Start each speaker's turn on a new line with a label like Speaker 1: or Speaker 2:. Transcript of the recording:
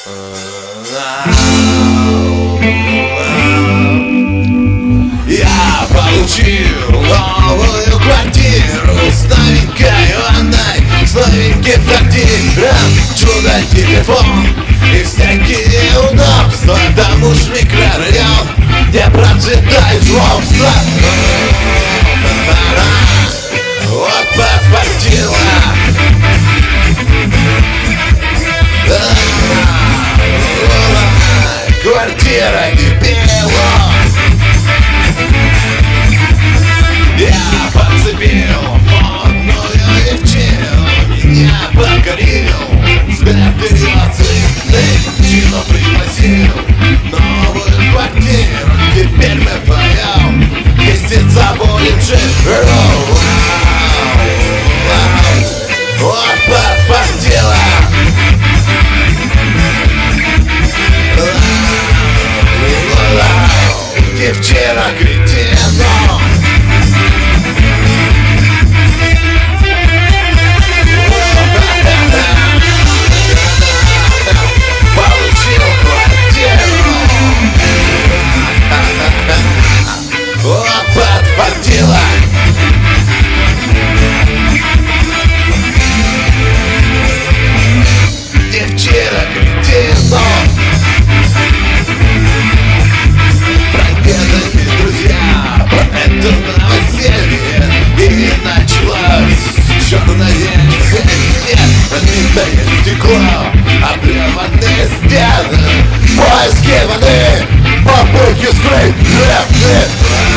Speaker 1: Я получил новую квартиру с новенькой ванной, с новеньким сортиром, чудо-телефон и всякие удобства. Там уж микрорайон, где процветает злобство. Вот подфартило. Квартира кипела. Я подцепил модную девчину, меня покорил взгляд переоценный, чино пригласил новую квартиру. Теперь мы вдвоем месяца будем жить. Вот подфартило. Девчина кретина. Получил квартиру. Вот подфартило. Девчина кретина. И началось черное зелье, разбитое стекло, облеванные стены, поиски воды, попытки скрыть.